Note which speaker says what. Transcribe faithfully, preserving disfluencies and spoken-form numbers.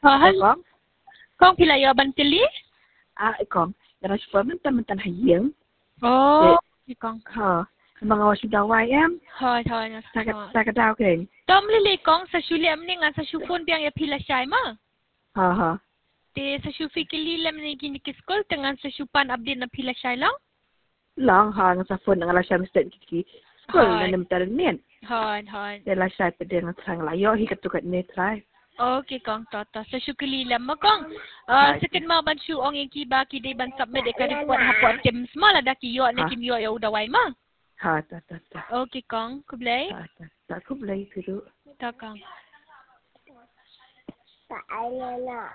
Speaker 1: Oh, hal
Speaker 2: Kong?
Speaker 1: Kong pila yo bantili?
Speaker 2: Ah, Kong. Dalam super mentan-mentan hayang.
Speaker 1: Oh, si Kong.
Speaker 2: Ha. Mga wasudaway em.
Speaker 1: Thôi thôi nha.
Speaker 2: Sa sa kadao keng.
Speaker 1: Tom lili Kong sa shuliam ni nga sa shufon biang ya pila shay ma.
Speaker 2: Ha ha.
Speaker 1: Te sa shufi kili lam ni kini kiskol dengan sa shupan update na pila shay lang.
Speaker 2: Lang ha ng sa phone ng alasya mister kiki. Skol na namtar nien.
Speaker 1: Thôi thôi.
Speaker 2: De la shay pa din ng sang layo hi katukat ni try.
Speaker 1: Okay Kong toto sa shukili lam mo Kong. Ah second ma ban shu ong ki ba ki de ban submit de ka kuat hapon tim small ada ki yo na kim yo ya udawai ma.
Speaker 2: Ha ta ta ta.
Speaker 1: Okay Kong, kublay.
Speaker 2: Ta ta. Ta kublay piru.
Speaker 1: Ta Kong.
Speaker 3: Ta ai na